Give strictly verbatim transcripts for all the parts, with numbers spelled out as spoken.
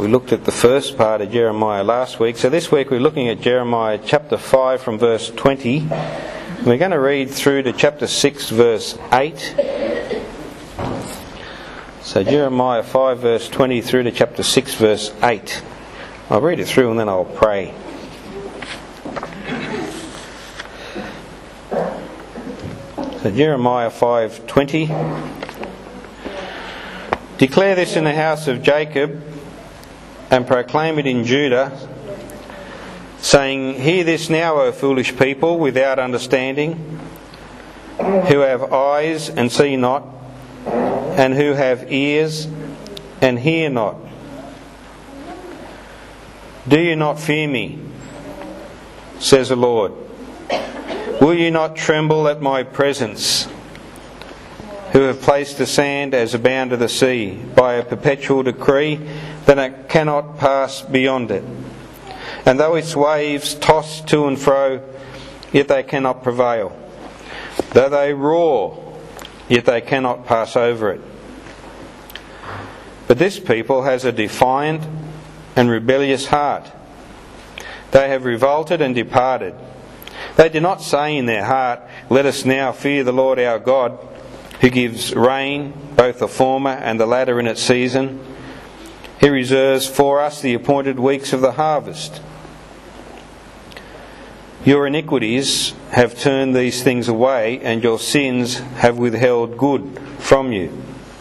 we looked at the first part of Jeremiah last week. So this week we're looking at Jeremiah chapter five from verse twenty. We're going to read through to chapter six verse eight. So Jeremiah five verse twenty through to chapter six verse eight. I'll read it through and then I'll pray. So Jeremiah five twenty. Declare this in the house of Jacob and proclaim it in Judah, saying, Hear this now, O foolish people, without understanding, who have eyes and see not, and who have ears and hear not. Do you not fear me, says the Lord? Will you not tremble at my presence, who have placed the sand as a bound of the sea, by a perpetual decree that it cannot pass beyond it? And though its waves toss to and fro, yet they cannot prevail. Though they roar, yet they cannot pass over it. But this people has a defiant and rebellious heart. They have revolted and departed. They do not say in their heart, Let us now fear the Lord our God, who gives rain, both the former and the latter in its season. He reserves for us the appointed weeks of the harvest. Your iniquities have turned these things away, and your sins have withheld good from you.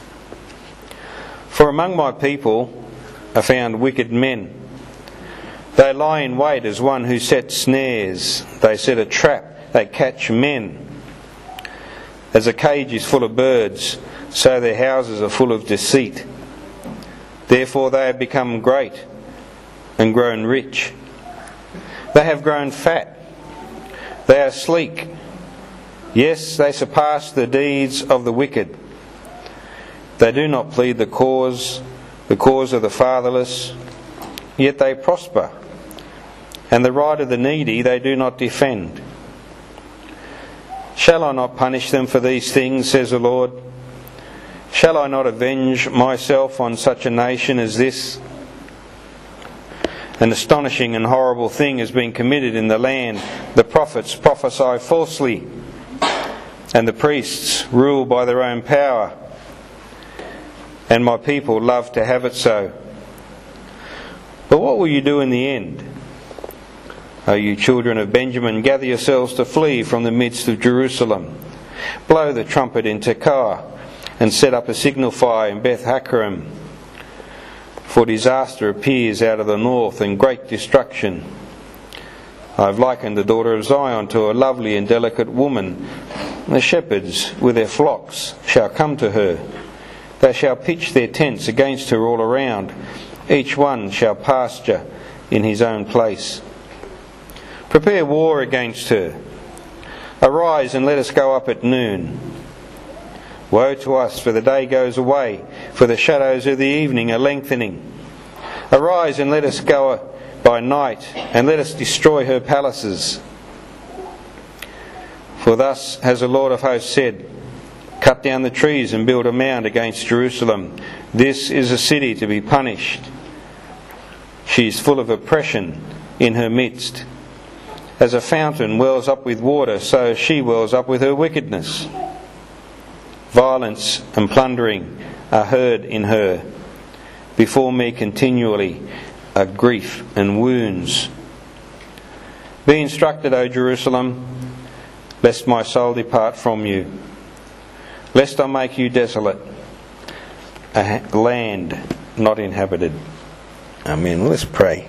For among my people are found wicked men. They lie in wait as one who sets snares. They set a trap. They catch men. As a cage is full of birds, so their houses are full of deceit. Therefore they have become great and grown rich. They have grown fat. They are sleek. Yes, they surpass the deeds of the wicked. They do not plead the cause, the cause of the fatherless, yet they prosper. And the right of the needy they do not defend. Shall I not punish them for these things, says the Lord? Shall I not avenge myself on such a nation as this? An astonishing and horrible thing has been committed in the land. The prophets prophesy falsely, and the priests rule by their own power. And my people love to have it so. But what will you do in the end? O you children of Benjamin, gather yourselves to flee from the midst of Jerusalem. Blow the trumpet in Tekoa, and set up a signal fire in Beth Hakkerem. For disaster appears out of the north, and great destruction. I have likened the daughter of Zion to a lovely and delicate woman. The shepherds with their flocks shall come to her. They shall pitch their tents against her all around. Each one shall pasture in his own place. Prepare war against her. Arise and let us go up at noon. Woe to us, for the day goes away, for the shadows of the evening are lengthening. Arise and let us go by night, and let us destroy her palaces. For thus has the Lord of hosts said, Cut down the trees and build a mound against Jerusalem. This is a city to be punished. She is full of oppression in her midst. As a fountain wells up with water, so she wells up with her wickedness. Violence and plundering are heard in her. Before me continually are grief and wounds. Be instructed, O Jerusalem, lest my soul depart from you, lest I make you desolate, a land not inhabited. Amen. Let's pray.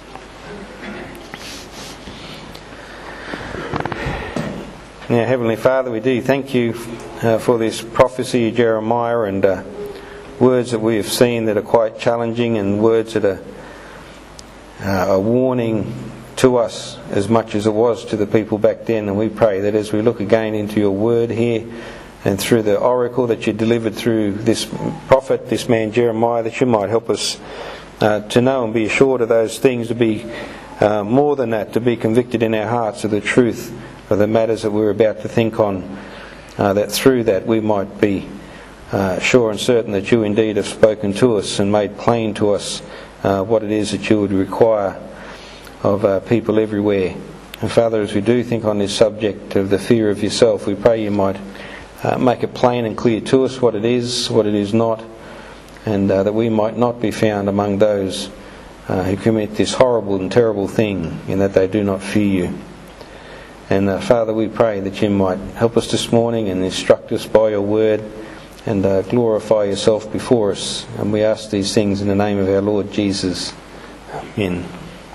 Now, Heavenly Father, we do thank you uh, for this prophecy of Jeremiah, and uh, words that we have seen that are quite challenging, and words that are uh, a warning to us as much as it was to the people back then. And we pray that as we look again into your word here, and through the oracle that you delivered through this prophet, this man Jeremiah, that you might help us uh, to know and be assured of those things, to be uh, more than that, to be convicted in our hearts of the truth of the matters that we're about to think on, uh, that through that we might be uh, sure and certain that you indeed have spoken to us and made plain to us uh, what it is that you would require of uh, people everywhere. And Father, as we do think on this subject of the fear of yourself, we pray you might uh, make it plain and clear to us what it is, what it is not, and uh, that we might not be found among those uh, who commit this horrible and terrible thing in that they do not fear you. And uh, Father, we pray that you might help us this morning and instruct us by your word and uh, glorify yourself before us. And we ask these things in the name of our Lord Jesus. Amen.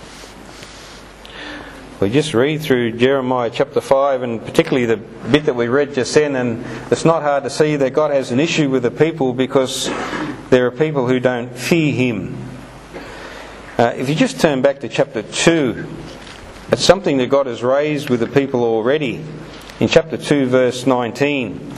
We just read through Jeremiah chapter five, and particularly the bit that we read just then, and it's not hard to see that God has an issue with the people because there are people who don't fear him. Uh, if you just turn back to chapter two, it's something that God has raised with the people already. In chapter two verse nineteen.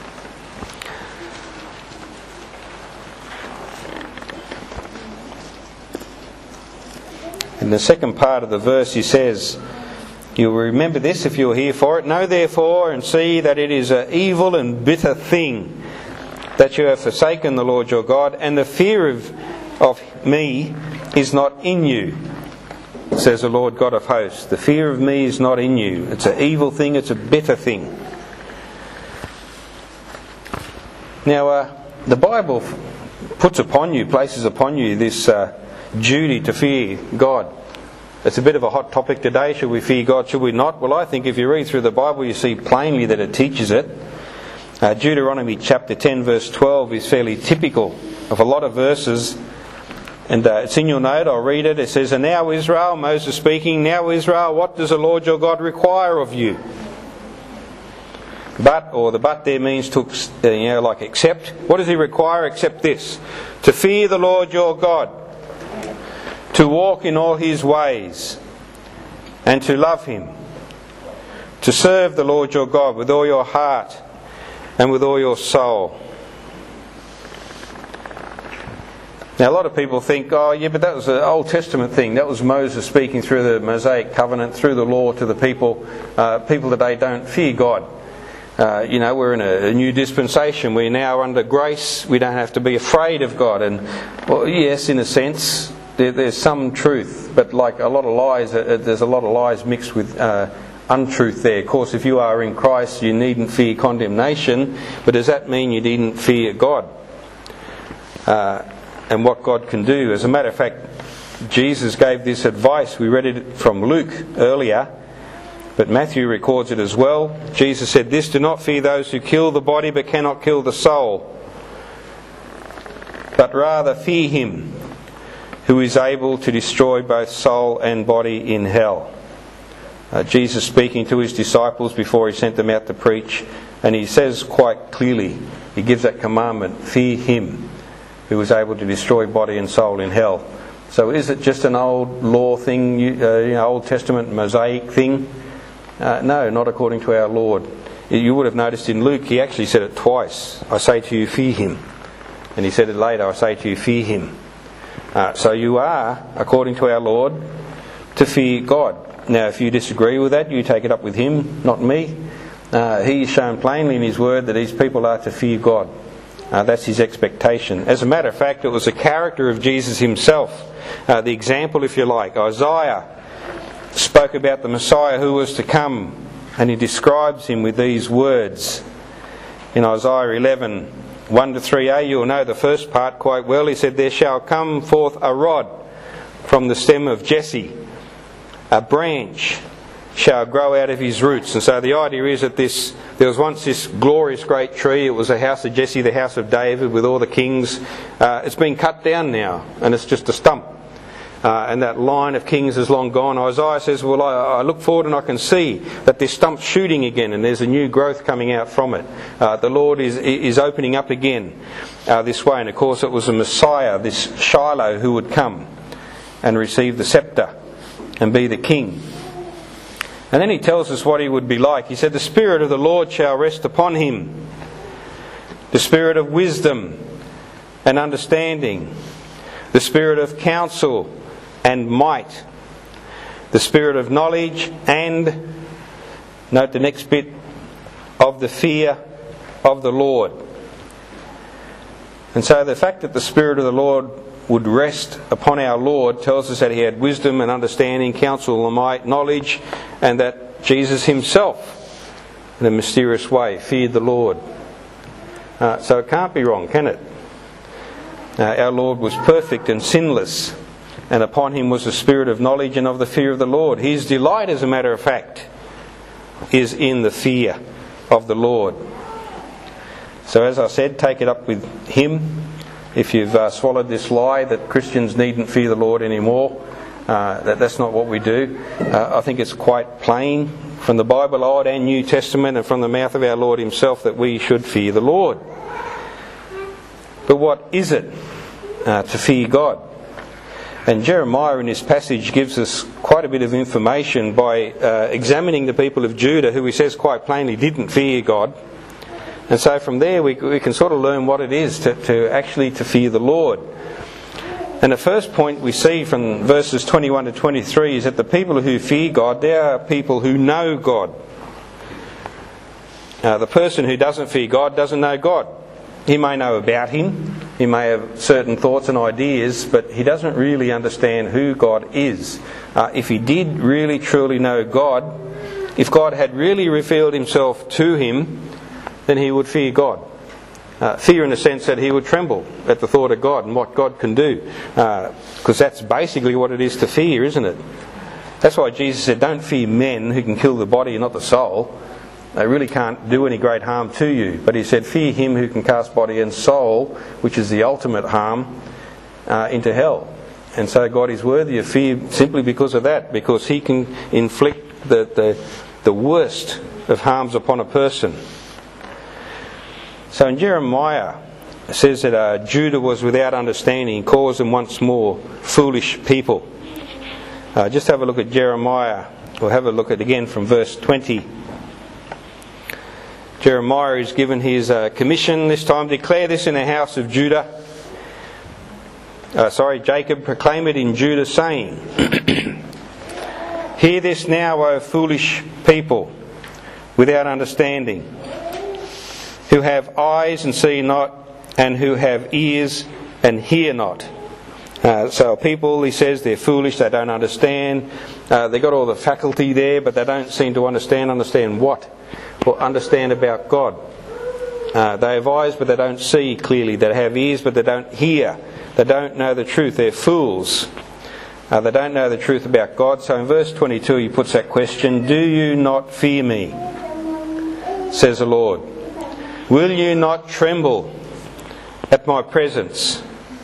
In the second part of the verse he says, "You will remember this if you are here for it. Know therefore and see that it is an evil and bitter thing that you have forsaken the Lord your God, and the fear of, of me is not in you, says the Lord God of hosts." The fear of me is not in you. It's an evil thing, it's a bitter thing. Now, uh, the Bible puts upon you, places upon you this uh, duty to fear God. It's a bit of a hot topic today. Should we fear God? Should we not? Well, I think if you read through the Bible, you see plainly that it teaches it. Uh, Deuteronomy chapter ten verse twelve is fairly typical of a lot of verses. And uh, it's in your note, I'll read it. It says, "And now Israel," Moses speaking, "Now Israel, what does the Lord your God require of you?" But, or the but there means to, uh, you know, like accept. What does he require except this? To fear the Lord your God, to walk in all his ways, and to love him, to serve the Lord your God with all your heart and with all your soul. Now, a lot of people think, oh yeah, but that was an Old Testament thing. That was Moses speaking through the Mosaic covenant, through the law to the people. Uh, people today don't fear God. Uh, you know, we're in a, a new dispensation. We're now under grace. We don't have to be afraid of God. And, well, yes, in a sense, there, there's some truth. But like a lot of lies, uh, there's a lot of lies mixed with uh, untruth there. Of course, if you are in Christ, you needn't fear condemnation. But does that mean you needn't fear God? Uh, and what God can do. As a matter of fact, Jesus gave this advice. We read it from Luke earlier, but Matthew records it as well. Jesus said this, "Do not fear those who kill the body but cannot kill the soul, but rather fear him who is able to destroy both soul and body in hell." Uh, Jesus speaking to his disciples before he sent them out to preach, and he says quite clearly, he gives that commandment, fear him who is able to destroy body and soul in hell. So is it just an old law thing, uh, you know, Old Testament Mosaic thing? Uh, no, not according to our Lord. You would have noticed in Luke, he actually said it twice. "I say to you, fear him." And he said it later, "I say to you, fear him." Uh, so you are, according to our Lord, to fear God. Now, if you disagree with that, you take it up with him, not me. Uh, he's shown plainly in his word that these people are to fear God. Uh, that's his expectation. As a matter of fact, it was the character of Jesus himself, uh, the example, if you like. Isaiah spoke about the Messiah who was to come, and he describes him with these words. In Isaiah eleven, one to three a, you'll know the first part quite well. He said, "There shall come forth a rod from the stem of Jesse, a branch shall grow out of his roots." And so the idea is that this there was once this glorious great tree. It was the house of Jesse, the house of David, with all the kings. Uh, it's been cut down now, and it's just a stump. Uh, and that line of kings is long gone. Isaiah says, well, I, I look forward and I can see that this stump's shooting again, and there's a new growth coming out from it. Uh, the Lord is is opening up again uh, this way. And of course it was the Messiah, this Shiloh, who would come and receive the scepter and be the king. And then he tells us what he would be like. He said, "The Spirit of the Lord shall rest upon him, the Spirit of wisdom and understanding, the Spirit of counsel and might, the Spirit of knowledge and," note the next bit, "of the fear of the Lord." And so the fact that the Spirit of the Lord would rest upon our Lord tells us that he had wisdom and understanding, counsel and might, knowledge, and that Jesus himself, in a mysterious way, feared the Lord. Uh, so it can't be wrong, can it? Uh, our Lord was perfect and sinless, and upon him was the spirit of knowledge and of the fear of the Lord. His delight, as a matter of fact, is in the fear of the Lord. So as I said, take it up with him. If you've uh, swallowed this lie that Christians needn't fear the Lord anymore, uh, that that's not what we do. Uh, I think it's quite plain from the Bible, Old and New Testament, and from the mouth of our Lord himself, that we should fear the Lord. But what is it uh, to fear God? And Jeremiah in this passage gives us quite a bit of information by uh, examining the people of Judah, who he says quite plainly didn't fear God. And so from there we, we can sort of learn what it is to, to actually to fear the Lord. And the first point we see from verses twenty-one to twenty-three is that the people who fear God, they are people who know God. Uh, the person who doesn't fear God doesn't know God. He may know about him, he may have certain thoughts and ideas, but he doesn't really understand who God is. Uh, if he did really truly know God, if God had really revealed himself to him, then he would fear God. Uh, fear in the sense that he would tremble at the thought of God and what God can do. Because uh, that's basically what it is to fear, isn't it? That's why Jesus said, don't fear men who can kill the body and not the soul. They really can't do any great harm to you. But he said, fear him who can cast body and soul, which is the ultimate harm, uh, into hell. And so God is worthy of fear simply because of that, because he can inflict the, the, the worst of harms upon a person. So in Jeremiah, it says that uh, Judah was without understanding. He calls them once more foolish people. Uh, just have a look at Jeremiah. We'll have a look at again from verse twenty. Jeremiah is given his uh, commission this time. Declare this in the house of Judah. Uh, sorry, Jacob, proclaim it in Judah, saying, hear this now, O foolish people, without understanding, who have eyes and see not, and who have ears and hear not. Uh, so people, he says, they're foolish, they don't understand. Uh, they've got all the faculty there, but they don't seem to understand. Understand what? Or understand about God. Uh, they have eyes, but they don't see clearly. They have ears, but they don't hear. They don't know the truth. They're fools. Uh, they don't know the truth about God. So in verse twenty-two he puts that question, do you not fear me, says the Lord? Will you not tremble at my presence?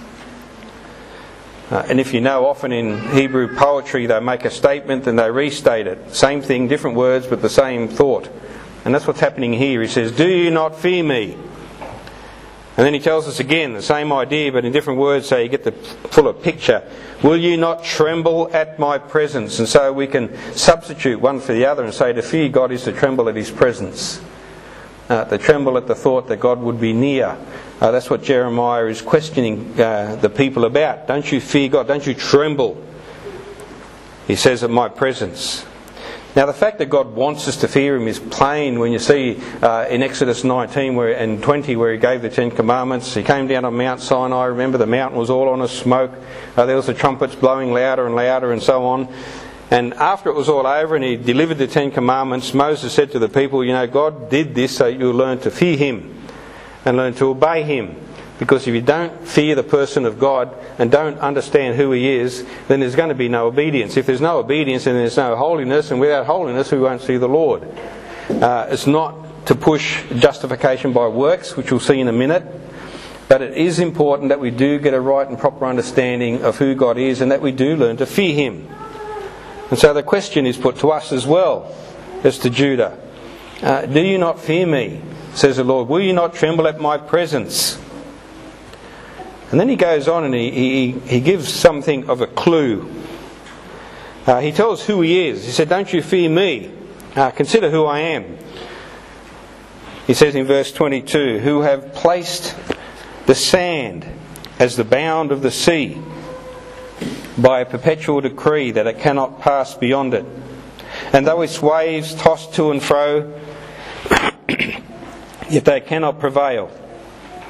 Uh, and if you know, often in Hebrew poetry they make a statement and they restate it. Same thing, different words, but the same thought. And that's what's happening here. He says, do you not fear me? And then he tells us again the same idea, but in different words, so you get the fuller picture. Will you not tremble at my presence? And so we can substitute one for the other and say to fear God is to tremble at his presence. Uh, to tremble at the thought that God would be near. Uh, that's what Jeremiah is questioning uh, the people about. Don't you fear God? Don't you tremble? He says, at my presence. Now the fact that God wants us to fear him is plain when you see uh, in Exodus nineteen where, and twenty where he gave the Ten Commandments. He came down on Mount Sinai. Remember, the mountain was all on a smoke. Uh, there was the trumpets blowing louder and louder and so on. And after it was all over and he delivered the Ten Commandments, Moses said to the people, you know, God did this so you'll learn to fear him and learn to obey him. Because if you don't fear the person of God and don't understand who he is, then there's going to be no obedience. If there's no obedience, then there's no holiness, and without holiness we won't see the Lord. Uh, it's not to push justification by works, which we'll see in a minute. But it is important that we do get a right and proper understanding of who God is and that we do learn to fear him. And so the question is put to us as well as to Judah. Uh, do you not fear me, says the Lord? Will you not tremble at my presence? And then he goes on and he, he, he gives something of a clue. Uh, he tells who he is. He said, don't you fear me. Uh, consider who I am. He says in verse twenty-two, who have placed the sand as the bound of the sea, by a perpetual decree that it cannot pass beyond it. And though its waves toss to and fro, yet they cannot prevail.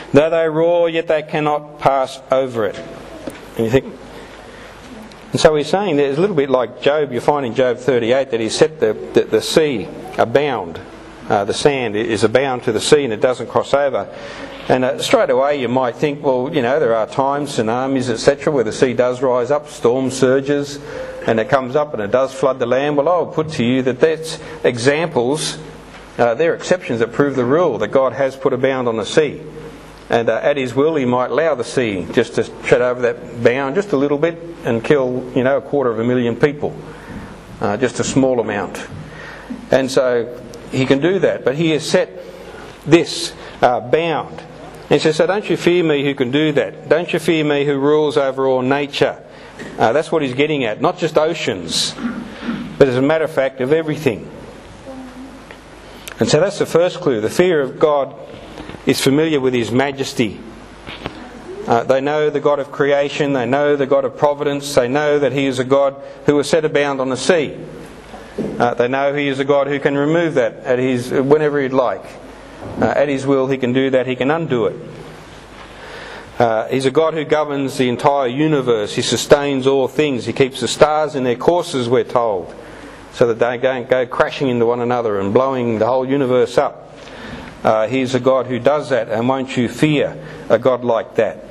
Though they roar, yet they cannot pass over it. And you think... And so he's saying there's a little bit like Job. You find in Job thirty-eight that he set the, the, the sea a bound. Uh, the sand is a bound to the sea and it doesn't cross over. And uh, straight away you might think, well, you know, there are times, tsunamis, et cetera, where the sea does rise up, storm surges, and it comes up and it does flood the land. Well, I'll put to you that that's examples, uh, they're exceptions that prove the rule, that God has put a bound on the sea. And uh, at His will He might allow the sea just to tread over that bound just a little bit and kill, you know, a quarter of a million people. Uh, just a small amount. And so He can do that. But He has set this uh, bound. And He says, so don't you fear me who can do that. Don't you fear me who rules over all nature. Uh, that's what He's getting at. Not just oceans, but as a matter of fact of everything. And so that's the first clue. The fear of God is familiar with His majesty. Uh, they know the God of creation, they know the God of providence, they know that He is a God who has set a bound on the sea. Uh, they know He is a God who can remove that at his whenever He'd like. Uh, at His will He can do that, He can undo it. Uh, he's a God who governs the entire universe, He sustains all things, He keeps the stars in their courses, we're told, so that they don't go crashing into one another and blowing the whole universe up. Uh, he's a God who does that, and won't you fear a God like that?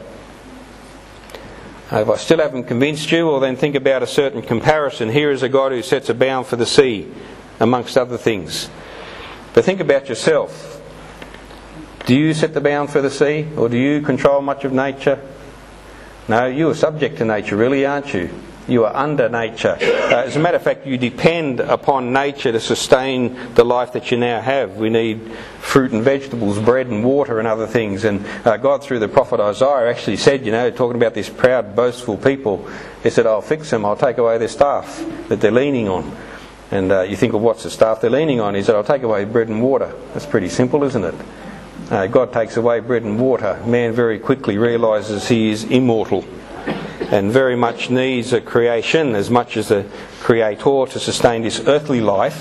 Uh, if I still haven't convinced you, well then think about a certain comparison. Here is a God who sets a bound for the sea, amongst other things. But think about yourself. Do you set the bound for the sea, or do you control much of nature? No, you are subject to nature, really, aren't you? You are under nature. Uh, as a matter of fact, you depend upon nature to sustain the life that you now have. We need fruit and vegetables, bread and water and other things. And uh, God, through the prophet Isaiah, actually said, you know, talking about this proud, boastful people, He said, I'll fix them, I'll take away their staff that they're leaning on. And uh, you think, well, what's the staff they're leaning on? He said, I'll take away bread and water. That's pretty simple, isn't it? Uh, God takes away bread and water. Man very quickly realises he is immortal, and very much needs a creation as much as a creator to sustain this earthly life.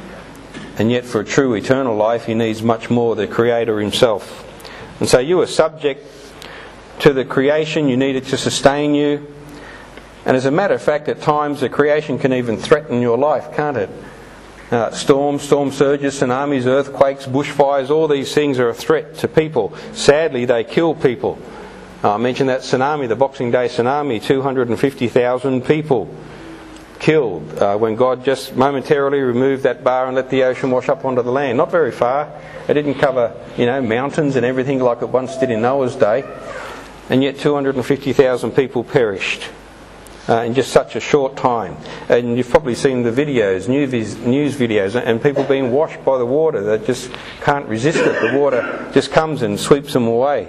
And yet for a true eternal life he needs much more, the Creator Himself. And so you are subject to the creation, you need it to sustain you. And as a matter of fact, at times the creation can even threaten your life, can't it? Uh, storms, storm surges, tsunamis, earthquakes, bushfires, all these things are a threat to people. Sadly, they kill people. I mentioned that tsunami, the Boxing Day tsunami, two hundred fifty thousand people killed uh, when God just momentarily removed that bar and let the ocean wash up onto the land. Not very far. It didn't cover, you know, mountains and everything like it once did in Noah's day. And yet two hundred fifty thousand people perished uh, in just such a short time. And you've probably seen the videos, news, news videos, and people being washed by the water that just can't resist it. The water just comes and sweeps them away.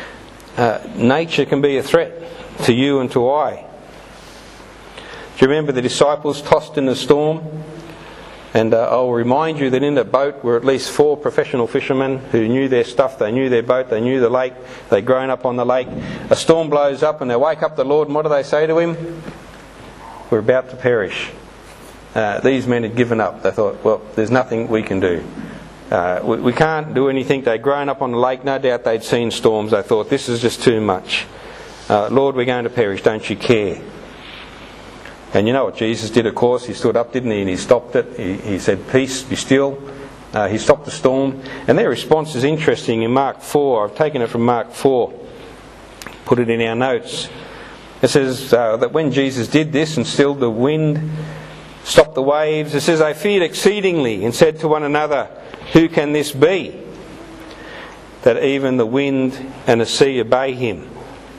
Uh, nature can be a threat to you and to I. Do you remember the disciples tossed in the storm? And uh, I'll remind you that in the boat were at least four professional fishermen who knew their stuff, they knew their boat, they knew the lake, they'd grown up on the lake. A storm blows up and they wake up the Lord, and what do they say to Him? We're about to perish. Uh, these men had given up. They thought, well, there's nothing we can do. Uh, we, we can't do anything. They'd grown up on the lake. No doubt they'd seen storms. They thought, this is just too much. Uh, Lord, we're going to perish. Don't you care? And you know what Jesus did, of course. He stood up, didn't he? And he stopped it. He, he said, peace, be still. Uh, he stopped the storm. And their response is interesting in Mark four. I've taken it from Mark four. Put it in our notes. It says uh, that when Jesus did this and stilled the wind, stopped the waves, it says they feared exceedingly and said to one another, who can this be, that even the wind and the sea obey Him?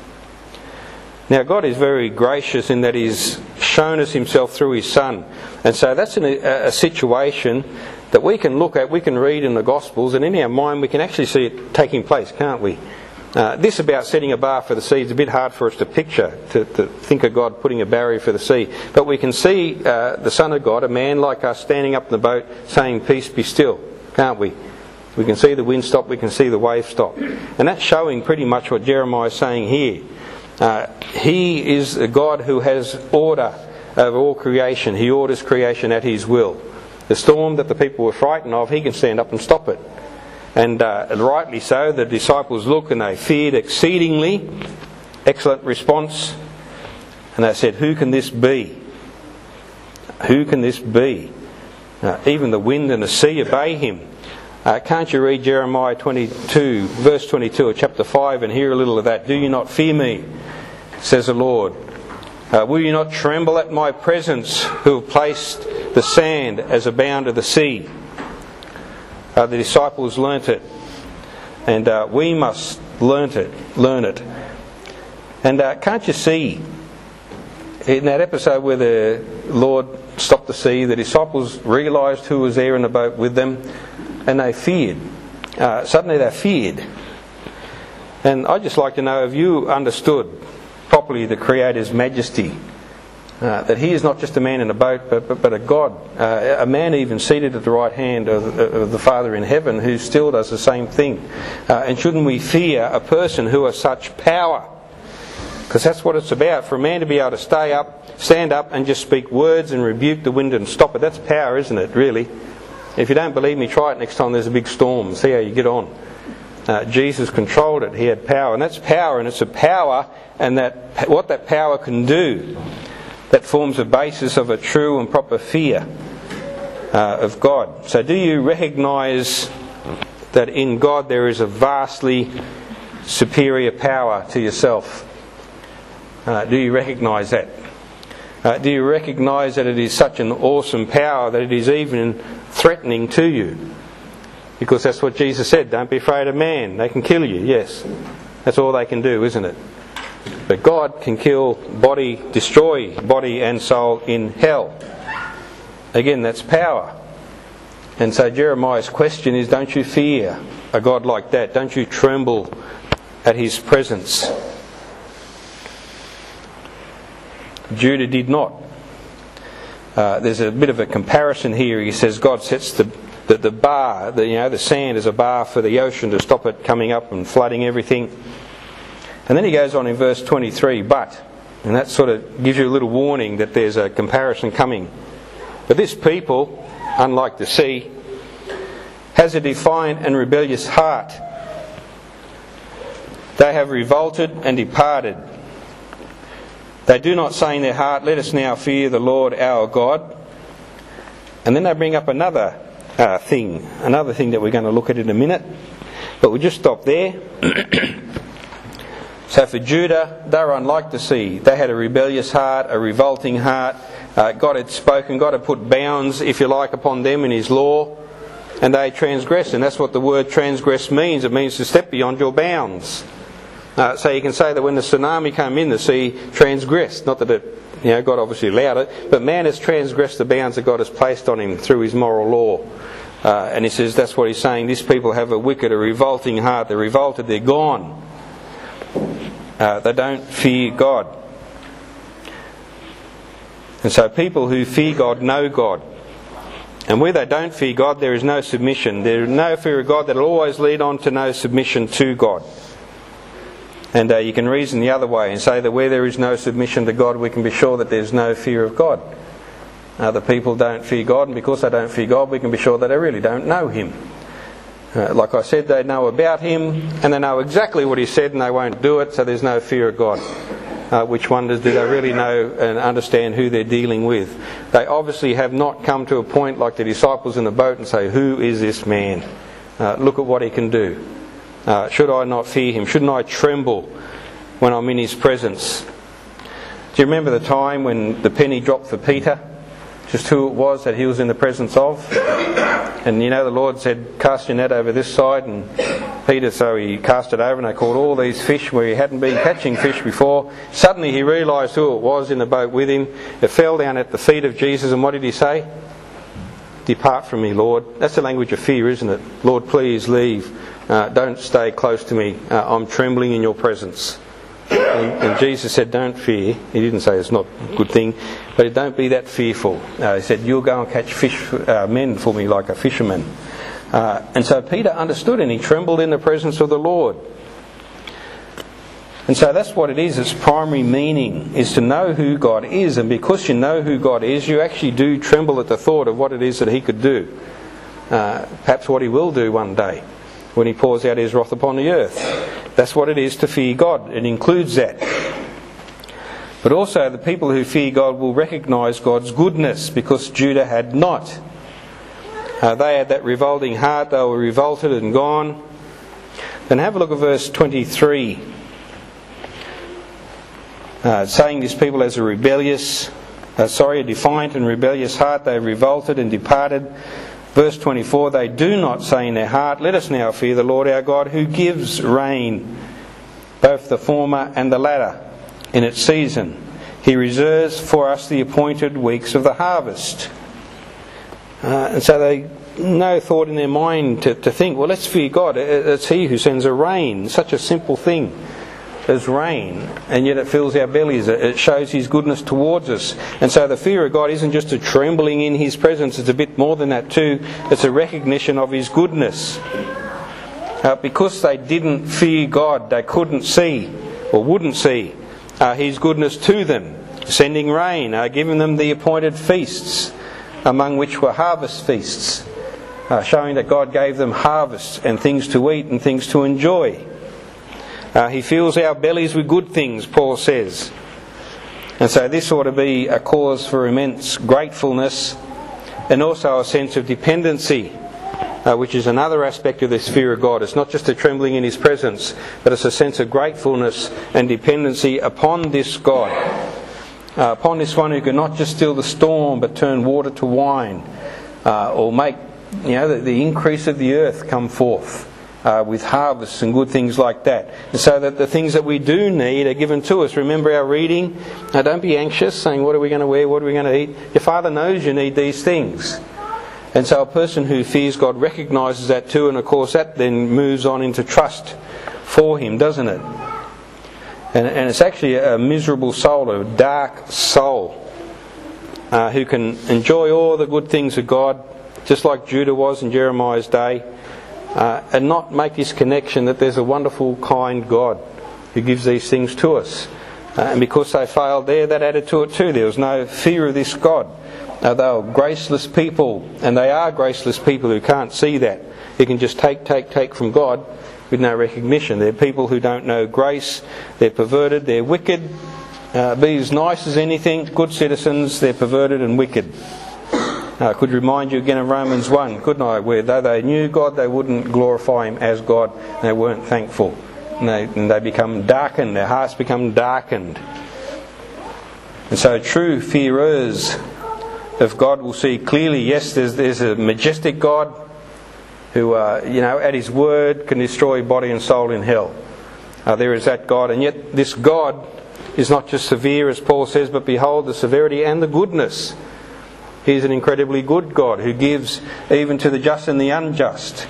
Now God is very gracious in that He's shown us Himself through His Son. And so that's an, a, a situation that we can look at, we can read in the Gospels, and in our mind we can actually see it taking place, can't we? Uh, this about setting a bar for the sea is a bit hard for us to picture, to, to think of God putting a barrier for the sea. But we can see uh, the Son of God, a man like us, standing up in the boat saying, peace, be still, can't we? We can see the wind stop, we can see the wave stop. And that's showing pretty much what Jeremiah is saying here. Uh, he is a God who has order over all creation. He orders creation at His will. The storm that the people were frightened of, He can stand up and stop it. And uh, rightly so, the disciples looked and they feared exceedingly. Excellent response. And they said, who can this be? Who can this be? Uh, even the wind and the sea obey him. Uh, can't you read Jeremiah twenty-two, verse twenty-two of chapter five and hear a little of that? Do you not fear me, says the Lord? Uh, will you not tremble at my presence, who have placed the sand as a bound of the sea? Uh, the disciples learnt it, and uh, we must learn it. Learn it. And uh, can't you see in that episode where the Lord stopped the sea, the disciples realised who was there in the boat with them, and they feared. Uh, suddenly they feared. And I'd just like to know if you understood properly the Creator's majesty. Uh, that he is not just a man in a boat, but, but, but a God. Uh, a man even seated at the right hand of, of the Father in heaven, who still does the same thing. Uh, and shouldn't we fear a person who has such power? Because that's what it's about. For a man to be able to stay up, stand up and just speak words and rebuke the wind and stop it. That's power, isn't it, really? If you don't believe me, try it next time there's a big storm. See how you get on. Uh, Jesus controlled it. He had power. And that's power. And it's a power, and that what that power can do, that forms a basis of a true and proper fear uh, of God. So do you recognise that in God there is a vastly superior power to yourself? Uh, do you recognise that? Uh, do you recognise that it is such an awesome power that it is even threatening to you? Because that's what Jesus said, don't be afraid of man. They can kill you, yes. That's all they can do, isn't it? But God can kill body, destroy body and soul in hell. Again, that's power. And so Jeremiah's question is, don't you fear a God like that? Don't you tremble at his presence? Judah did not. Uh, there's a bit of a comparison here. He says God sets the the, the bar, the, you know, the sand as a bar for the ocean to stop it coming up and flooding everything. And then he goes on in verse twenty-three, but, and that sort of gives you a little warning that there's a comparison coming. But this people, unlike the sea, has a defiant and rebellious heart. They have revolted and departed. They do not say in their heart, let us now fear the Lord our God. And then they bring up another uh, thing, another thing that we're going to look at in a minute. But we'll just stop there. So for Judah, they were unlike the sea. They had a rebellious heart, a revolting heart. Uh, God had spoken, God had put bounds, if you like, upon them in his law. And they transgressed. And that's what the word transgress means. It means to step beyond your bounds. Uh, so you can say that when the tsunami came in, the sea transgressed. Not that it, you know, God obviously allowed it, but man has transgressed the bounds that God has placed on him through his moral law. Uh, and he says that's what he's saying. These people have a wicked, a revolting heart. They're revolted, they're gone. Uh, they don't fear God. And so people who fear God know God. And where they don't fear God, there is no submission. There is no fear of God that will always lead on to no submission to God. And uh, you can reason the other way and say that where there is no submission to God, we can be sure that there's no fear of God. Uh, the people don't fear God, and because they don't fear God, we can be sure that they really don't know him. Uh, like I said, they know about him, and they know exactly what he said, and they won't do it, so there's no fear of God. Uh, which wonders, do they really know and understand who they're dealing with? They obviously have not come to a point like the disciples in the boat and say, who is this man? Uh, look at what he can do. Uh, should I not fear him? Shouldn't I tremble when I'm in his presence? Do you remember the time when the penny dropped for Peter? Just who it was that he was in the presence of? And you know, the Lord said, cast your net over this side. And Peter, so he cast it over, and they caught all these fish where he hadn't been catching fish before. Suddenly he realised who it was in the boat with him. It fell down at the feet of Jesus, and what did he say? Depart from me, Lord. That's the language of fear, isn't it? Lord, please leave. Uh, don't stay close to me. Uh, I'm trembling in your presence. And, and Jesus said, don't fear. He didn't say it's not a good thing, but don't be that fearful. Uh, he said, you'll go and catch fish, uh, men for me like a fisherman. Uh, and so Peter understood, and he trembled in the presence of the Lord. And so that's what it is. Its primary meaning is to know who God is. And because you know who God is, you actually do tremble at the thought of what it is that he could do. Uh, perhaps what he will do one day. when he pours out his wrath upon the earth. That's what it is to fear God. It includes that. But also the people who fear God will recognise God's goodness, because Judah had not. Uh, they had that revolting heart. They were revolted and gone. Then have a look at verse twenty-three. Uh, saying this people as a rebellious, uh, sorry, a defiant and rebellious heart, they revolted and departed. Verse twenty-four, they do not say in their heart, let us now fear the Lord our God, who gives rain, both the former and the latter, in its season. He reserves for us the appointed weeks of the harvest. Uh, and so they no thought in their mind to, to think, well, let's fear God. It's He who sends a rain. Such a simple thing as rain, and yet it fills our bellies. It shows His goodness towards us. And so the fear of God isn't just a trembling in His presence. It's a bit more than that too. It's a recognition of His goodness. Uh, because they didn't fear God, they couldn't see or wouldn't see uh, His goodness to them, sending rain, uh, giving them the appointed feasts, among which were harvest feasts, uh, showing that God gave them harvests and things to eat and things to enjoy. Uh, he fills our bellies with good things, Paul says. And so this ought to be a cause for immense gratefulness, and also a sense of dependency, uh, which is another aspect of this fear of God. It's not just a trembling in His presence, but it's a sense of gratefulness and dependency upon this God, uh, upon this one who can not just still the storm, but turn water to wine, uh, or make you know the, the increase of the earth come forth. Uh, with harvests and good things like that. And so that the things that we do need are given to us. Remember our reading. Now don't be anxious, saying, what are we going to wear, what are we going to eat? Your Father knows you need these things. And so a person who fears God recognises that too, and of course that then moves on into trust for Him, doesn't it? And, and it's actually a miserable soul, a dark soul, uh, who can enjoy all the good things of God, just like Judah was in Jeremiah's day, Uh, and not make this connection that there's a wonderful, kind God who gives these things to us. Uh, and because they failed there, that added to it too. There was no fear of this God. Uh, they were graceless people, and they are graceless people who can't see that. Who can just take, take, take from God with no recognition. They're people who don't know grace. They're perverted. They're wicked. Uh, be as nice as anything. Good citizens. They're perverted and wicked. I could remind you again of Romans one, couldn't I? Where though they knew God, they wouldn't glorify Him as God. And they weren't thankful. And they, and they become darkened. Their hearts become darkened. And so true fearers of God will see clearly, yes, there's, there's a majestic God who, uh, you know, at His word can destroy body and soul in hell. Uh, there is that God. And yet this God is not just severe, as Paul says, but behold the severity and the goodness. He's an incredibly good God who gives even to the just and the unjust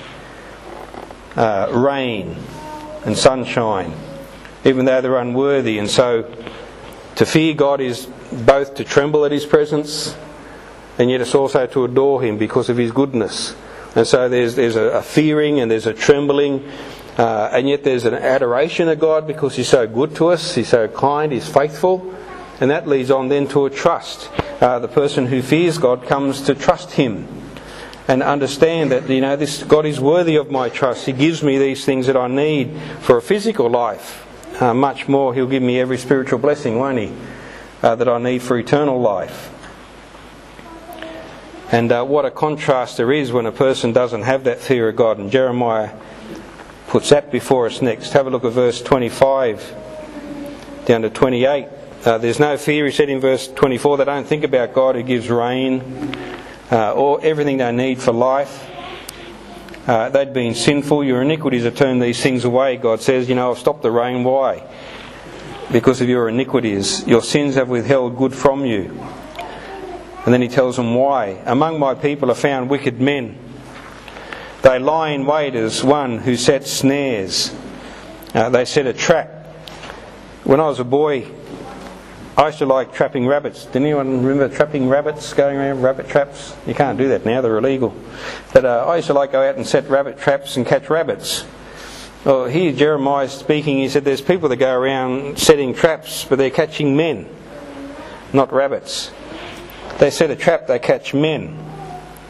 uh, rain and sunshine, even though they're unworthy. And so to fear God is both to tremble at His presence, and yet it's also to adore Him because of His goodness. And so there's there's a, a fearing and there's a trembling, uh, and yet there's an adoration of God because He's so good to us, He's so kind, He's faithful. And that leads on then to a trust. Uh, the person who fears God comes to trust Him and understand that, you know, this God is worthy of my trust. He gives me these things that I need for a physical life. Uh, much more, He'll give me every spiritual blessing, won't He? Uh, that I need for eternal life. And uh, what a contrast there is when a person doesn't have that fear of God. And Jeremiah puts that before us next. Have a look at verse twenty-five down to twenty-eight. Uh, there's no fear, he said in verse twenty-four. They don't think about God who gives rain uh, or everything they need for life. Uh, they'd been sinful. Your iniquities have turned these things away. God says, you know, I've stopped the rain. Why? Because of your iniquities. Your sins have withheld good from you. And then he tells them why. Among my people are found wicked men. They lie in wait as one who sets snares. Uh, they set a trap. When I was a boy, I used to like trapping rabbits. Did anyone remember trapping rabbits, going around rabbit traps? You can't do that now, they're illegal. But uh, I used to like go out and set rabbit traps and catch rabbits. Well, here Jeremiah speaking, he said there's people that go around setting traps, but they're catching men, not rabbits. They set a trap, they catch men.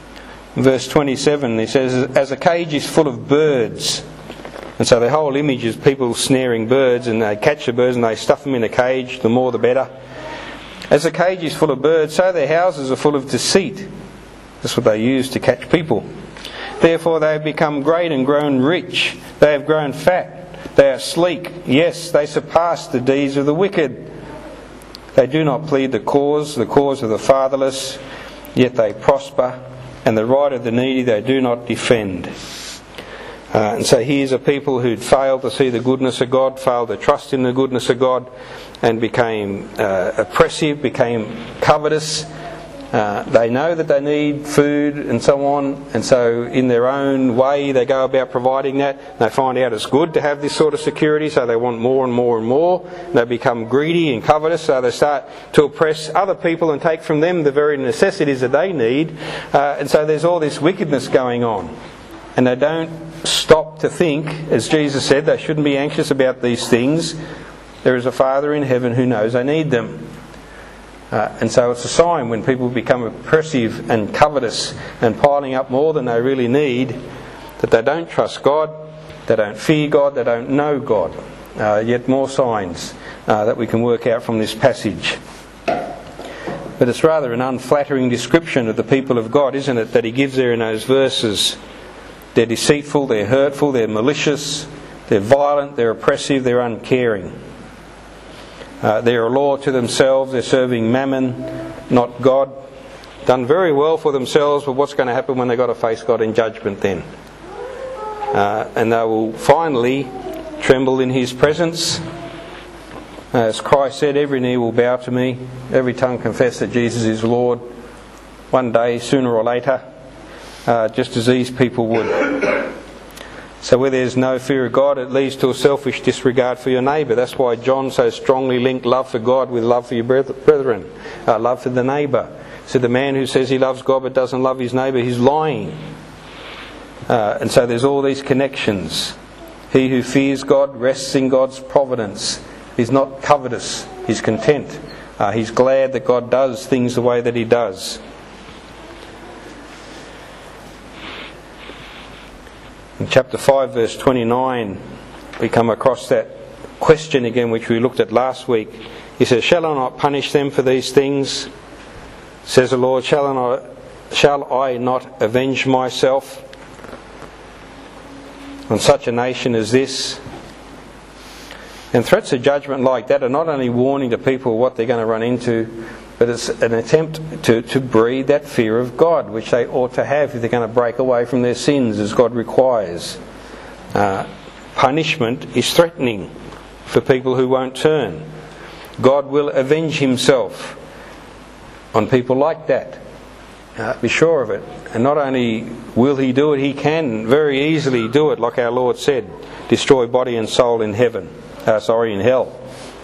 Verse twenty-seven, he says, as a cage is full of birds. And so the whole image is people snaring birds, and they catch the birds and they stuff them in a cage, the more the better. As a cage is full of birds, so their houses are full of deceit. That's what they use to catch people. Therefore they have become great and grown rich. They have grown fat. They are sleek. Yes, they surpass the deeds of the wicked. They do not plead the cause, the cause of the fatherless, yet they prosper. And the right of the needy they do not defend. Uh, and so here's a people who'd failed to see the goodness of God, failed to trust in the goodness of God, and became uh, oppressive, became covetous. Uh, they know that they need food and so on, and so in their own way they go about providing that. They find out it's good to have this sort of security, so they want more and more and more. They become greedy and covetous, so they start to oppress other people and take from them the very necessities that they need. Uh, and so there's all this wickedness going on. And they don't stop to think, as Jesus said, they shouldn't be anxious about these things. There is a Father in heaven who knows they need them. Uh, and so it's a sign when people become oppressive and covetous and piling up more than they really need, that they don't trust God, they don't fear God, they don't know God. Uh, yet more signs uh, that we can work out from this passage. But it's rather an unflattering description of the people of God, isn't it, that he gives there in those verses. They're deceitful, they're hurtful, they're malicious, they're violent, they're oppressive, they're uncaring. Uh, they're a law to themselves, they're serving mammon, not God. Done very well for themselves, but what's going to happen when they've got to face God in judgment then? Uh, and they will finally tremble in his presence. As Christ said, every knee will bow to me, every tongue confess that Jesus is Lord. One day, sooner or later, uh, just as these people would. So where there's no fear of God, it leads to a selfish disregard for your neighbour. That's why John so strongly linked love for God with love for your brethren, uh, love for the neighbour. So the man who says he loves God but doesn't love his neighbour, he's lying. Uh, and so there's all these connections. He who fears God rests in God's providence. He's not covetous, he's content. Uh, he's glad that God does things the way that he does. In chapter five, verse twenty-nine, we come across that question again which we looked at last week. He says, shall I not punish them for these things? Says the Lord, shall I not, shall I not avenge myself on such a nation as this? And threats of judgment like that are not only warning to people what they're going to run into, but it's an attempt to, to breed that fear of God, which they ought to have if they're going to break away from their sins as God requires. Uh, punishment is threatening for people who won't turn. God will avenge himself on people like that. Uh, be sure of it. And not only will he do it, he can very easily do it, like our Lord said, destroy body and soul in heaven. Uh, sorry, in hell.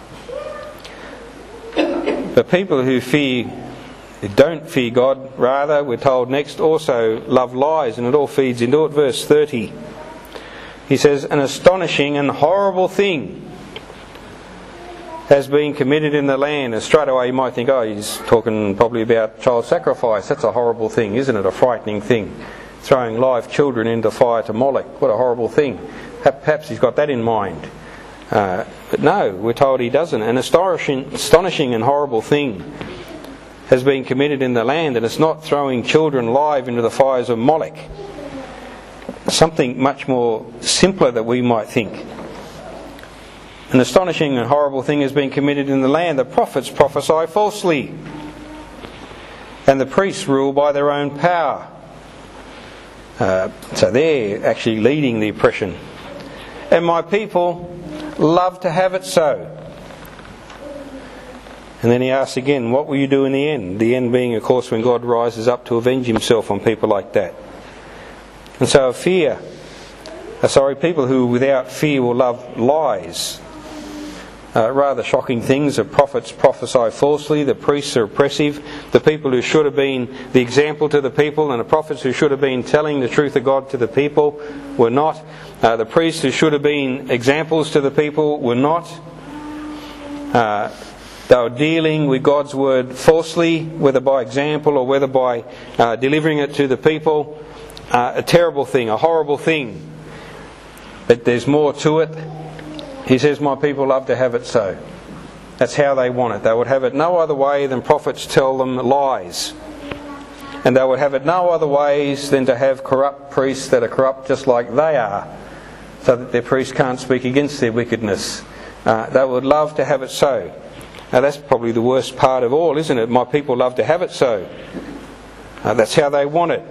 But people who fear, who don't fear God, rather, we're told next, also love lies, and it all feeds into it. Verse thirty. He says, an astonishing and horrible thing has been committed in the land. And straight away you might think, oh, he's talking probably about child sacrifice. That's a horrible thing, isn't it? A frightening thing. Throwing live children into fire to Moloch. What a horrible thing. Perhaps he's got that in mind. Uh, but no, we're told he doesn't. An astonishing, astonishing and horrible thing has been committed in the land, and it's not throwing children live into the fires of Moloch. Something much more simpler that we might think. An astonishing and horrible thing has been committed in the land. The prophets prophesy falsely, and the priests rule by their own power. Uh, so they're actually leading the oppression. And my people love to have it so. And then he asks again, what will you do in the end? The end being, of course, when God rises up to avenge himself on people like that. And so fear, uh, sorry, people who without fear will love lies. Uh, rather shocking things. The prophets prophesy falsely, the priests are oppressive, the people who should have been the example to the people, and the prophets who should have been telling the truth of God to the people were not. Uh, the priests who should have been examples to the people were not. Uh, They were dealing with God's word falsely, whether by example or whether by uh, delivering it to the people. Uh, a terrible thing, a horrible thing. But there's more to it. He says, my people love to have it so. That's how they want it. They would have it no other way than prophets tell them lies. And they would have it no other ways than to have corrupt priests that are corrupt just like they are, so that their priests can't speak against their wickedness. Uh, they would love to have it so. Now that's probably the worst part of all, isn't it? My people love to have it so. Uh, that's how they want it.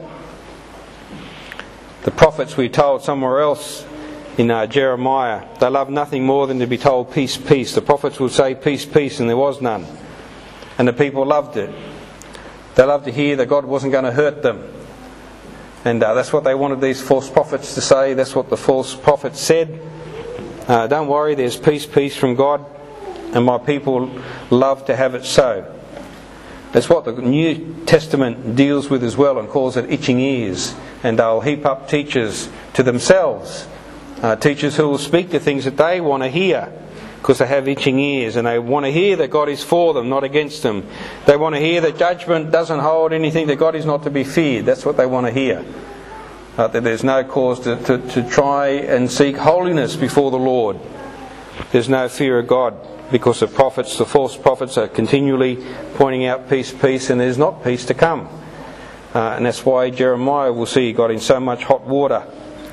The prophets, we told somewhere else in uh, Jeremiah, they love nothing more than to be told peace, peace. The prophets would say peace, peace, and there was none. And the people loved it. They loved to hear that God wasn't going to hurt them. And uh, that's what they wanted these false prophets to say. That's what the false prophets said. Uh, don't worry, there's peace, peace from God. And my people love to have it so. That's what the New Testament deals with as well, and calls it itching ears. And they'll heap up teachers to themselves. Uh, teachers who will speak to things that they want to hear, because they have itching ears, and they want to hear that God is for them, not against them. They want to hear that judgment doesn't hold anything, that God is not to be feared. That's what they want to hear. Uh, that there's no cause to, to, to try and seek holiness before the Lord. There's no fear of God, because the prophets, the false prophets, are continually pointing out peace, peace, and there's not peace to come. Uh, and that's why Jeremiah, will see, got in so much hot water.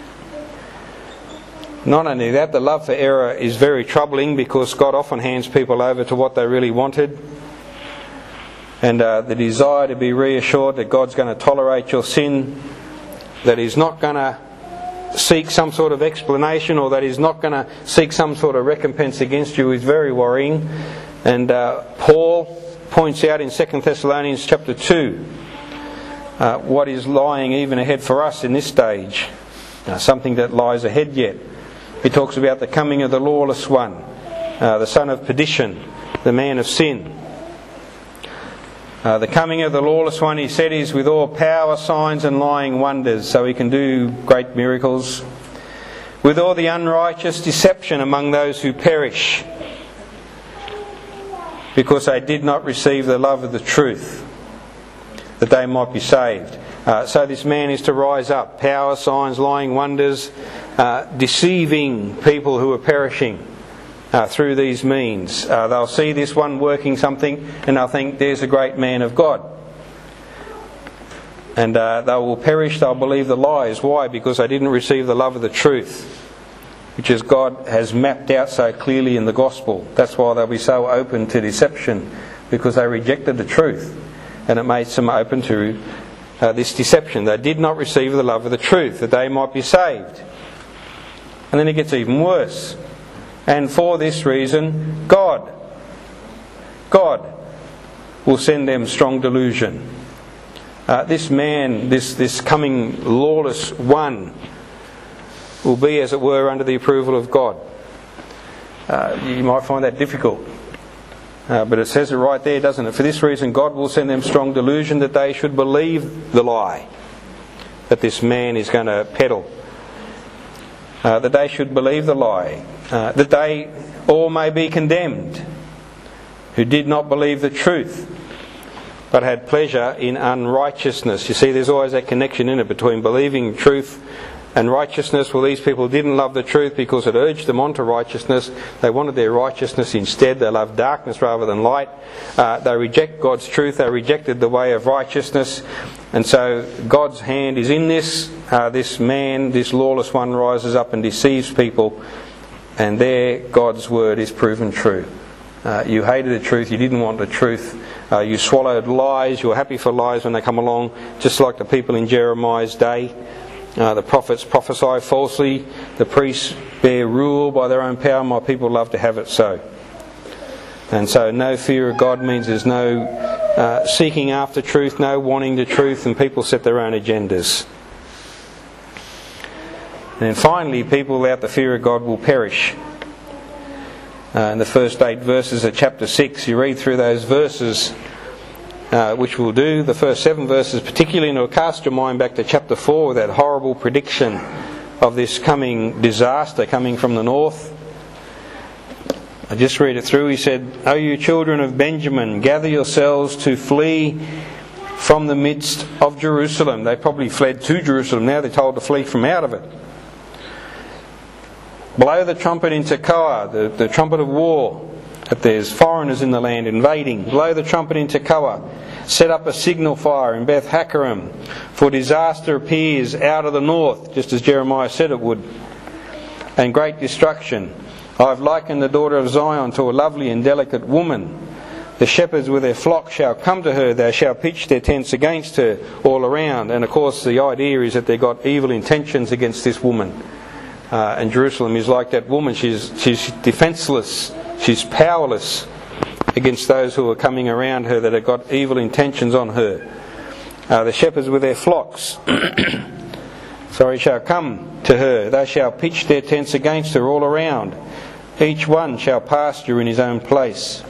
Not only that, the love for error is very troubling, because God often hands people over to what they really wanted. And uh, the desire to be reassured that God's going to tolerate your sin, that He's not going to seek some sort of explanation, or that He's not going to seek some sort of recompense against you, is very worrying. And uh, Paul points out in Second Thessalonians chapter two uh, what is lying even ahead for us in this stage, uh, something that lies ahead yet. He talks about the coming of the lawless one, uh, the son of perdition, the man of sin. Uh, the coming of the lawless one, he said, is with all power, signs and lying wonders, so he can do great miracles. With all the unrighteous deception among those who perish, because they did not receive the love of the truth, that they might be saved. Uh, so this man is to rise up. Power, signs, lying wonders, uh, deceiving people who are perishing. Uh, through these means. Uh, they'll see this one working something and they'll think, there's a great man of God. And uh, they will perish, they'll believe the lies. Why? Because they didn't receive the love of the truth, which is God has mapped out so clearly in the gospel. That's why they'll be so open to deception, because they rejected the truth, and it makes them open to uh, this deception. They did not receive the love of the truth, that they might be saved. And then it gets even worse. And for this reason, God, God will send them strong delusion. Uh, this man, this, this coming lawless one, will be, as it were, under the approval of God. Uh, you might find that difficult. Uh, but it says it right there, doesn't it? For this reason, God will send them strong delusion, that they should believe the lie that this man is going to peddle. Uh, that they should believe the lie. Uh, that they all may be condemned, who did not believe the truth, but had pleasure in unrighteousness. You see, there's always that connection in it between believing truth and righteousness. Well, these people didn't love the truth because it urged them on to righteousness. They wanted their righteousness instead. They loved darkness rather than light. Uh, they reject God's truth. They rejected the way of righteousness. And so God's hand is in this. Uh, this man, this lawless one, rises up and deceives people. And there God's word is proven true. Uh, you hated the truth. You didn't want the truth. Uh, you swallowed lies. You were happy for lies when they come along, just like the people in Jeremiah's day. Uh, the prophets prophesy falsely. The priests bear rule by their own power. My people love to have it so. And so no fear of God means there's no uh, seeking after truth, no wanting the truth, and people set their own agendas. And then finally, people without the fear of God will perish. Uh, in the first eight verses of chapter six, you read through those verses, uh, which we'll do, the first seven verses particularly, and it'll cast your mind back to chapter four with that horrible prediction of this coming disaster coming from the north. I just read it through. He said, O you children of Benjamin, gather yourselves to flee from the midst of Jerusalem. They probably fled to Jerusalem. Now they're told to flee from out of it. Blow the trumpet in Tekoa, the, the trumpet of war, that there's foreigners in the land invading. Blow the trumpet in Tekoa. Set up a signal fire in Beth Hakkerem, for disaster appears out of the north, just as Jeremiah said it would, and great destruction. I have likened the daughter of Zion to a lovely and delicate woman. The shepherds with their flock shall come to her. They shall pitch their tents against her all around. And of course the idea is that they've got evil intentions against this woman. Uh, and Jerusalem is like that woman. She's, she's defenceless. She's powerless against those who are coming around her that have got evil intentions on her. Uh, the shepherds with their flocks sorry, shall come to her. They shall pitch their tents against her all around. Each one shall pasture in his own place.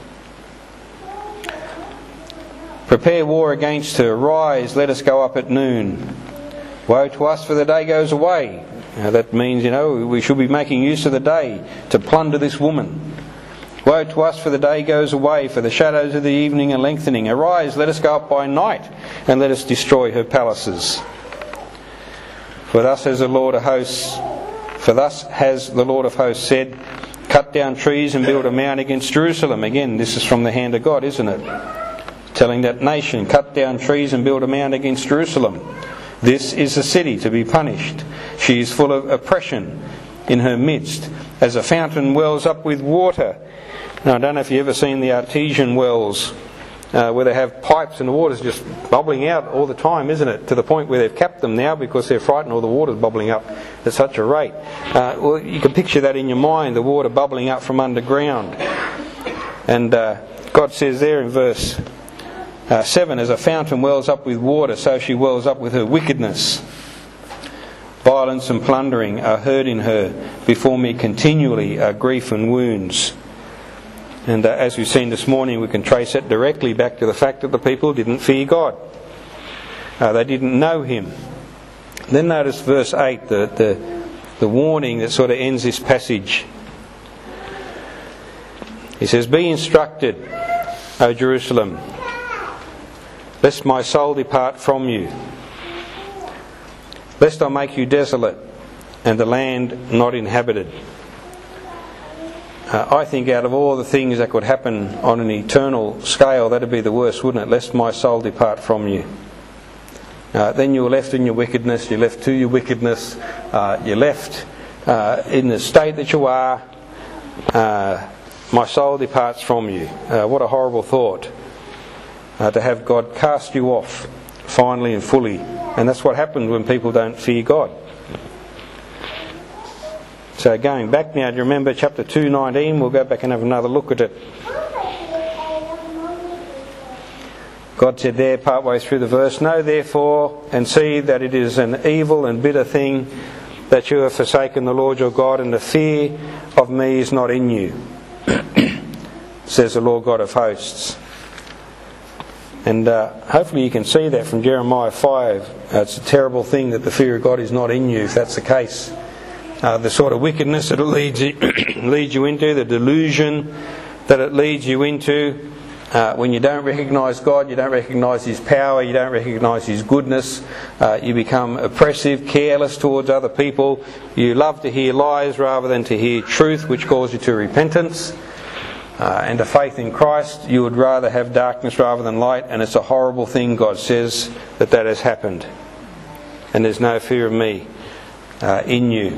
Prepare war against her. Rise, let us go up at noon. Woe to us, for the day goes away. Now that means, you know, we should be making use of the day to plunder this woman. Woe to us, for the day goes away, for the shadows of the evening are lengthening. Arise, let us go up by night, and let us destroy her palaces. For thus has the Lord of hosts, for thus has the Lord of hosts said, cut down trees and build a mount against Jerusalem. Again, this is from the hand of God, isn't it? Telling that nation, cut down trees and build a mount against Jerusalem. This is a city to be punished. She is full of oppression in her midst, as a fountain wells up with water. Now, I don't know if you've ever seen the artesian wells uh, where they have pipes and the water's just bubbling out all the time, isn't it? To the point where they've capped them now because they're frightened all the water's bubbling up at such a rate. Uh, well, you can picture that in your mind, the water bubbling up from underground. And uh, God says there in verse uh, seven, as a fountain wells up with water, so she wells up with her wickedness. Violence and plundering are heard in her. Before me continually are grief and wounds. And uh, as we've seen this morning, we can trace it directly back to the fact that the people didn't fear God. Uh, they didn't know Him. Then notice verse eight, the, the, the warning that sort of ends this passage. He says, be instructed, O Jerusalem, lest my soul depart from you. Lest I make you desolate, and the land not inhabited. Uh, I think out of all the things that could happen on an eternal scale, that'd be the worst, wouldn't it? Lest my soul depart from you. Uh, then you were left in your wickedness, you're left to your wickedness, uh, you're left uh, in the state that you are. Uh, my soul departs from you. Uh, what a horrible thought. Uh, to have God cast you off finally and fully. And that's what happens when people don't fear God. So going back now, do you remember chapter two nineteen? We'll go back and have another look at it. God said there, partway through the verse, know therefore and see that it is an evil and bitter thing that you have forsaken the Lord your God, and the fear of me is not in you, says the Lord God of hosts. And uh, hopefully you can see that from Jeremiah five. Uh, it's a terrible thing that the fear of God is not in you, if that's the case. Uh, the sort of wickedness that it leads you, leads you into, the delusion that it leads you into, uh, when you don't recognise God, you don't recognise His power, you don't recognise His goodness, uh, you become oppressive, careless towards other people, you love to hear lies rather than to hear truth, which calls you to repentance uh, and to faith in Christ. You would rather have darkness rather than light, and it's a horrible thing, God says, that that has happened. And there's no fear of me uh, in you.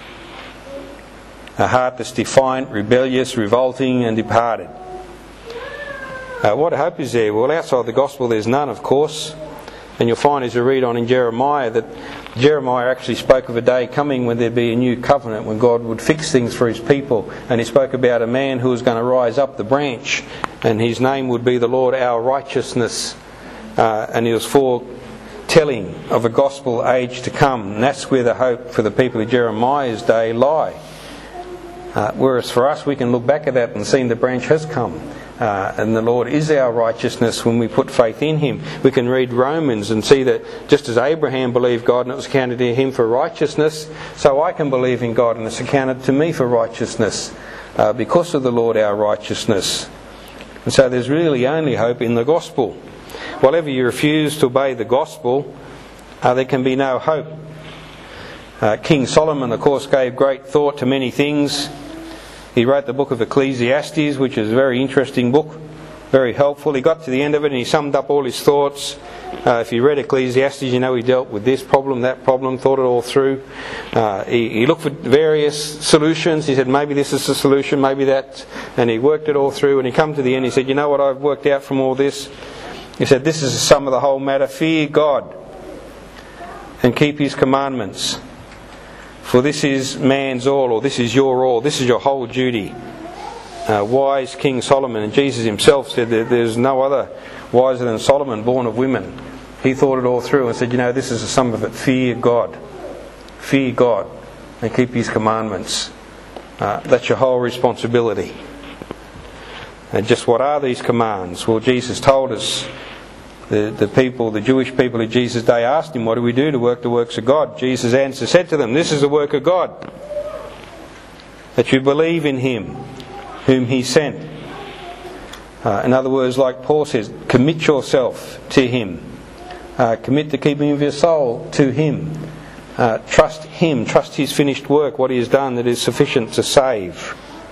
A heart that's defiant, rebellious, revolting and departed. Uh, what hope is there? Well, outside the gospel there's none, of course. And you'll find as you read on in Jeremiah that Jeremiah actually spoke of a day coming when there'd be a new covenant, when God would fix things for His people. And he spoke about a man who was going to rise up the branch, and his name would be the Lord our righteousness. Uh, and he was foretelling of a gospel age to come. And that's where the hope for the people of Jeremiah's day lie. Uh, whereas for us, we can look back at that and see the branch has come. Uh, and the Lord is our righteousness when we put faith in Him. We can read Romans and see that just as Abraham believed God and it was counted to him for righteousness, so I can believe in God and it's accounted to me for righteousness. uh, because of the Lord our righteousness. And so there's really only hope in the gospel. Whatever you refuse to obey the gospel, uh, there can be no hope. Uh, King Solomon, of course, gave great thought to many things. He wrote the book of Ecclesiastes, which is a very interesting book, very helpful. He got to the end of it and he summed up all his thoughts. Uh, if you read Ecclesiastes, you know he dealt with this problem, that problem, thought it all through. Uh, he, he looked for various solutions. He said, maybe this is the solution, maybe that. And he worked it all through. And he come to the end, he said, you know what I've worked out from all this? He said, this is the sum of the whole matter. Fear God and keep His commandments. For this is man's all, or this is your all. This is your whole duty. Uh, wise King Solomon, and Jesus himself said that there's no other wiser than Solomon, born of women. He thought it all through and said, you know, this is the sum of it. Fear God. Fear God and keep His commandments. Uh, that's your whole responsibility. And just what are these commands? Well, Jesus told us. The, the people, the Jewish people of Jesus' day asked Him, what do we do to work the works of God? Jesus' answer said to them, this is the work of God, that you believe in Him whom He sent. Uh, in other words, like Paul says, commit yourself to Him. Uh, commit the keeping of your soul to Him. Uh, trust Him, trust His finished work, what He has done that is sufficient to save.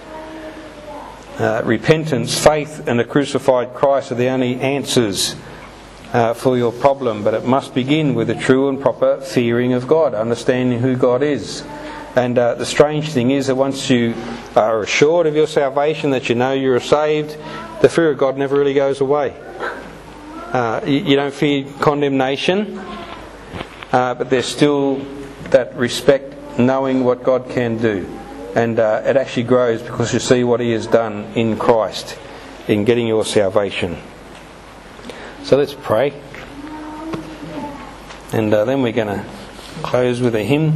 Uh, repentance, faith and a crucified Christ are the only answers Uh, for your problem, but it must begin with a true and proper fearing of God, understanding who God is. And uh, the strange thing is that once you are assured of your salvation, that you know you're saved, the fear of God never really goes away. Uh, you, you don't fear condemnation, uh, but there's still that respect, knowing what God can do. And uh, it actually grows because you see what He has done in Christ in getting your salvation. So let's pray. And uh, then we're going to close with a hymn.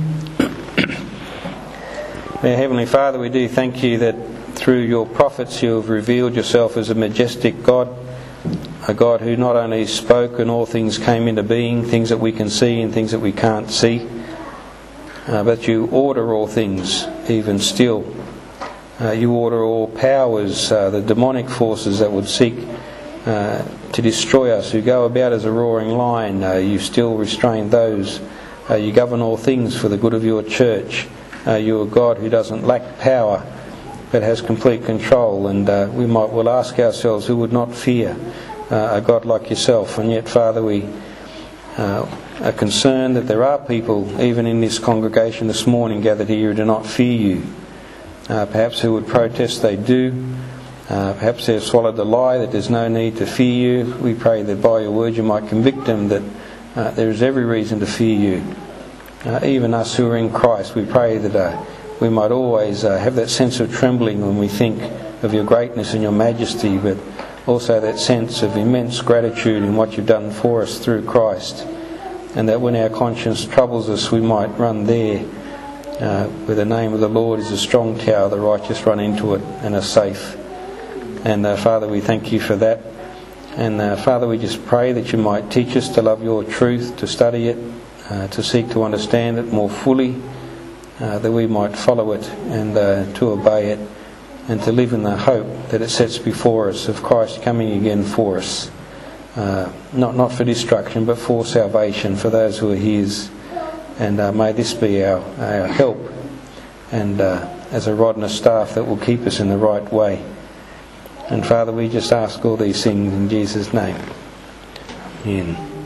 Our Heavenly Father, we do thank You that through Your prophets You have revealed Yourself as a majestic God, a God who not only spoke and all things came into being, things that we can see and things that we can't see, uh, but You order all things, even still. Uh, you order all powers, uh, the demonic forces that would seek Uh, to destroy us, who go about as a roaring lion. Uh, you still restrain those. Uh, you govern all things for the good of Your church. Uh, you are God who doesn't lack power, but has complete control. And uh, we might well ask ourselves, who would not fear uh, a God like Yourself? And yet, Father, we uh, are concerned that there are people, even in this congregation this morning, gathered here who do not fear You. Uh, perhaps who would protest they do. Uh, perhaps they've swallowed the lie that there's no need to fear You. We pray that by Your word You might convict them that uh, there is every reason to fear You. Uh, even us who are in Christ, we pray that uh, we might always uh, have that sense of trembling when we think of Your greatness and Your majesty, but also that sense of immense gratitude in what You've done for us through Christ. And that when our conscience troubles us, we might run there, uh, where the name of the Lord is a strong tower, the righteous run into it and are safe. And uh, Father, we thank You for that. And uh, Father, we just pray that You might teach us to love Your truth, to study it, uh, to seek to understand it more fully, uh, that we might follow it and uh, to obey it, and to live in the hope that it sets before us of Christ coming again for us. Uh, not, not for destruction, but for salvation, for those who are His. And uh, may this be our, our help, and uh, as a rod and a staff that will keep us in the right way. And Father, we just ask all these things in Jesus' name. Amen.